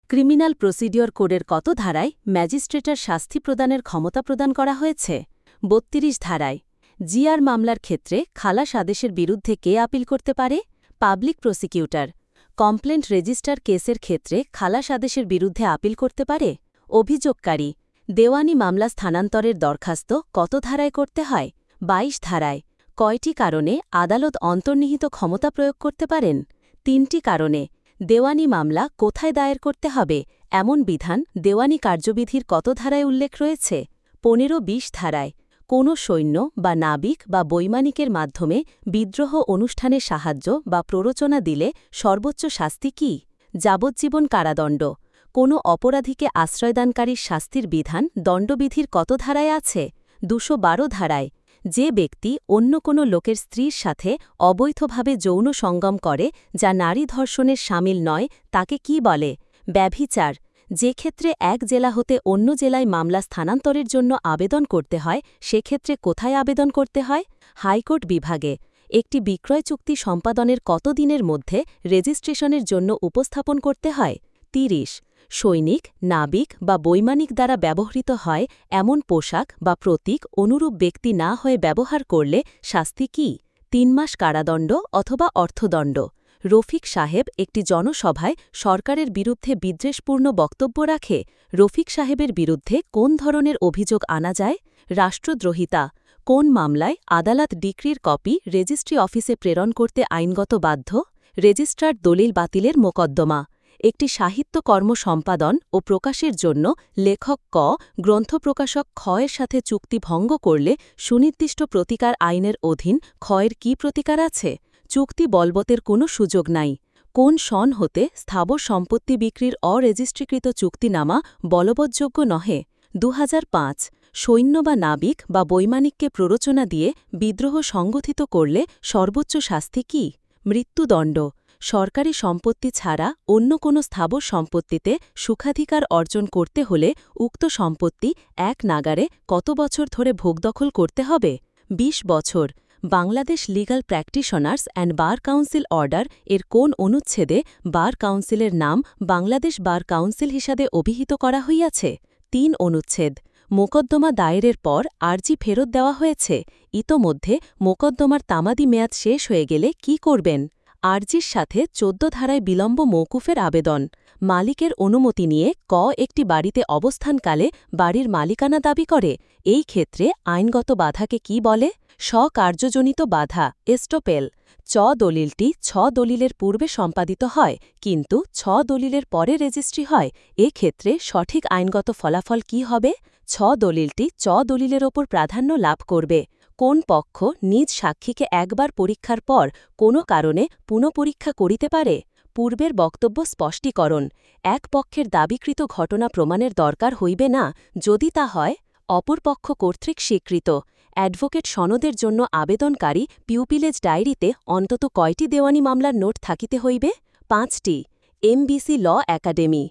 Criminal procedure কোডের কত ধারায় ম্যাজিস্ট্রেটের শাস্তি প্রদানের ক্ষমতা প্রদান করা হয়েছে? ৩২ ধারায়। জিআর মামলার ক্ষেত্রে খালাস আদেশের বিরুদ্ধে কে আপিল করতে পারে? Public prosecutor. কমপ্লেন্ট রেজিস্টার কেসের ক্ষেত্রে খালাস আদেশের বিরুদ্ধে আপিল করতে পারে অভিযোগকারী। দেওয়ানি মামলা স্থানান্তরের দরখাস্ত কত ধারায় করতে হয়? ২২ ধারায়। কয়টি কারণে আদালত অন্তর্নিহিত ক্ষমতা প্রয়োগ করতে পারেন? ৩টি কারণে। দেওয়ানি মামলা কোথায় দায়ের করতে হবে এমন বিধান দেওয়ানি কার্যবিধির কত ধারায় উল্লেখ রয়েছে? ১৫-২০ ধারায়। কোনো সৈন্য বা নাবিক বা বৈমানিকের মাধ্যমে বিদ্রোহ অনুষ্ঠানে সাহায্য বা প্ররোচনা দিলে সর্বোচ্চ শাস্তি কি? যাবজ্জীবন কারাদণ্ড। কোনো অপরাধীকে আশ্রয়দানকারীর শাস্তির বিধান দণ্ডবিধির কত ধারায় আছে? ২১২ ধারায়। যে ব্যক্তি অন্য কোনো লোকের স্ত্রীর সাথে অবৈধভাবে যৌন সঙ্গম করে যা নারী ধর্ষণের শামিল নয় তাকে কি বলে? ব্যভিচার। যে ক্ষেত্রে এক জেলা হতে অন্য জেলায় মামলা স্থানান্তরের জন্য আবেদন করতে হয় সেক্ষেত্রে কোথায় আবেদন করতে হয়? হাইকোর্ট বিভাগে। একটি বিক্রয় চুক্তি সম্পাদনের কত দিনের মধ্যে রেজিস্ট্রেশনের জন্য উপস্থাপন করতে হয়? ৩০। সৈনিক, নাবিক বা বৈমানিক দ্বারা ব্যবহৃত হয় এমন পোশাক বা প্রতীক অনুরূপ ব্যক্তি না হয়ে ব্যবহার করলে শাস্তি কি? ৩ মাস কারাদণ্ড অথবা অর্থদণ্ড। রফিক সাহেব একটি জনসভায় সরকারের বিরুদ্ধে বিদ্বেষপূর্ণ বক্তব্য রাখে। রফিক সাহেবের বিরুদ্ধে কোন ধরনের অভিযোগ আনা যায়? রাষ্ট্রদ্রোহিতা। কোন মামলায় আদালত ডিক্রির কপি রেজিস্ট্রি অফিসে প্রেরণ করতে আইনগত বাধ্য? রেজিস্ট্রার দলিল বাতিলের মোকদ্দমা। একটি সাহিত্যকর্ম সম্পাদন ও প্রকাশের জন্য লেখক ক, গ্রন্থ প্রকাশক খ এর সাথে চুক্তি ভঙ্গ করলে সুনির্দিষ্ট প্রতিকার আইনের অধীন খ এর কী প্রতিকার আছে? চুক্তি বলবতের কোনো সুযোগ নাই। কোন সন হতে স্থাবর সম্পত্তি বিক্রির অরেজিস্ট্রিকৃত চুক্তিনামা বলবৎযোগ্য নহে? ২০০৫। সৈন্য বা নাবিক বা বৈমানিককে প্ররোচনা দিয়ে বিদ্রোহ সংগঠিত করলে সর্বোচ্চ শাস্তি কি? মৃত্যুদণ্ড। সরকারি সম্পত্তি ছাড়া অন্য কোনো স্থাবর সম্পত্তিতে সুখাধিকার অর্জন করতে হলে উক্ত সম্পত্তি এক নাগারে কত বছর ধরে ভোগদখল করতে হবে? ২০ বছর। Bangladesh legal practitioners and bar council order এর কোন অনুচ্ছেদে বার কাউন্সিলের নাম বাংলাদেশ বার কাউন্সিল হিসাবে অভিহিত করা হইয়াছে? ৩ অনুচ্ছেদ। মোকদ্দমা দায়েরের পর আর্জি ফেরত দেওয়া হয়েছে। ইতোমধ্যে মোকদ্দমার তামাদি মেয়াদ শেষ হয়ে গেলে কি করবেন? আর্জির সাথে ১৪ ধারায় বিলম্ব মওকুফের আবেদন। মালিকের অনুমতি নিয়ে ক একটি বাড়িতে অবস্থানকালে বাড়ির মালিকানা দাবি করে। এই ক্ষেত্রে আইনগত বাধাকে কি বলে? স্বকার্যজনিত বাধা এস্টোপেল। চ দলিলটি ৬ দলিলের পূর্বে সম্পাদিত হয় কিন্তু ৬ দলিলের পরে রেজিস্ট্রি হয়। ক্ষেত্রে সঠিক আইনগত ফলাফল কি হবে? ৬ দলিলটি চ দলিলের ওপর প্রাধান্য লাভ করবে। কোন পক্ষ নিজ সাক্ষীকে একবার পরীক্ষার পর কোনো কারণে পুনঃপরীক্ষা করিতে পারে? পূর্বের বক্তব্য স্পষ্টীকরণ। এক পক্ষের দাবিকৃত ঘটনা প্রমাণের দরকার হইবে না যদি তা হয় অপর পক্ষ কর্তৃক স্বীকৃত। অ্যাডভোকেট সনদের জন্য আবেদনকারী পিউপিলেজ ডায়েরিতে অন্তত কয়টি দেওয়ানি মামলার নোট থাকিতে হইবে? ৫টি। MBC law academy.